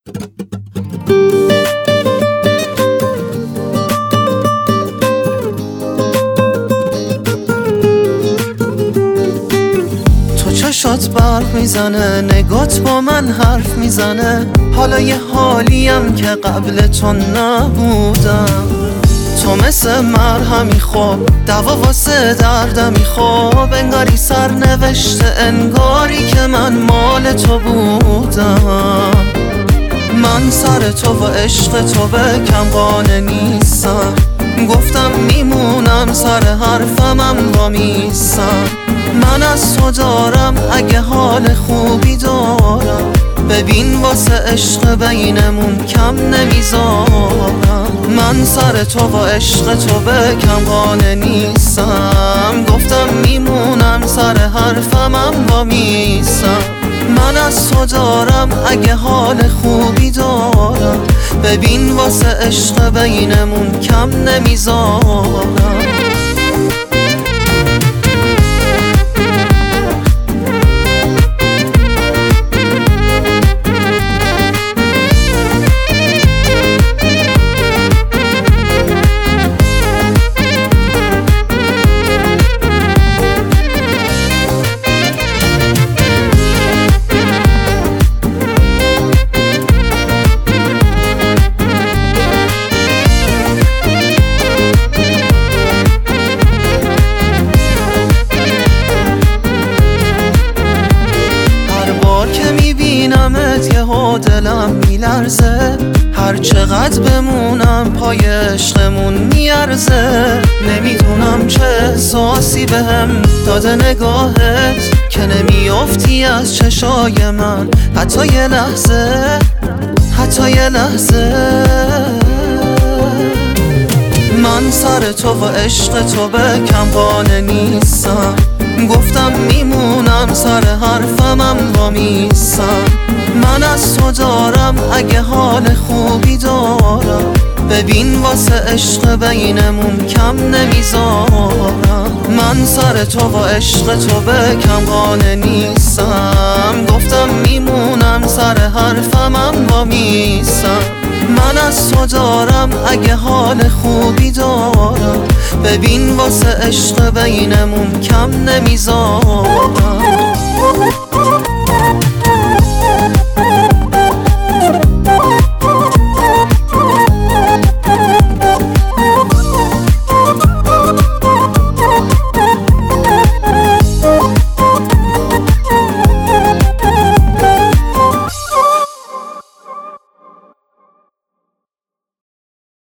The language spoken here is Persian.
چشات برق میزنه، نگات با من حرف میزنه. حالا یه حالیم که قبل تو نبودم. تو مثل مرهمی خوب، دوا واسه دردمی خوب. انگاری سرنوشته، انگاری که من مال تو بودم. من سر تو و عشق تو به کم قانع نیستم. گفتم میمونم سر حرفمم با میستم. من از تو دارم اگه حال خوبی دارم. ببین واسه عشق بینمون کم نمیذارم. من سر تو و عشق تو به کم قانع نیستم. گفتم میمونم سر حرفمم با میستم. من از تو دارم اگه حال خوبی دارم. ببین واسه عشق بینمون کم نمیذارم. دلم میلرزه، هر چقدر بمونم پای عشقمون میارزه. نمیدونم چه احساسی بهم داده نگاهت که نمیافتی از چشای من حتی یه لحظه، حتی یه لحظه. من سر تو و عشق تو به کم قانع نیستم. گفتم میمونم سر حرفمم با میستم. من از تو دارم اگه حال خوبی دارم. ببین واسه عشق بینمون کم نمیذارم. من سر تو و عشق تو به کم قانع نیستم. گفتم میمونم سر حرفمم با میستم. من از تو دارم اگه حال خوبی دارم. ببین واسه عشق بینمون کم نمیذارم.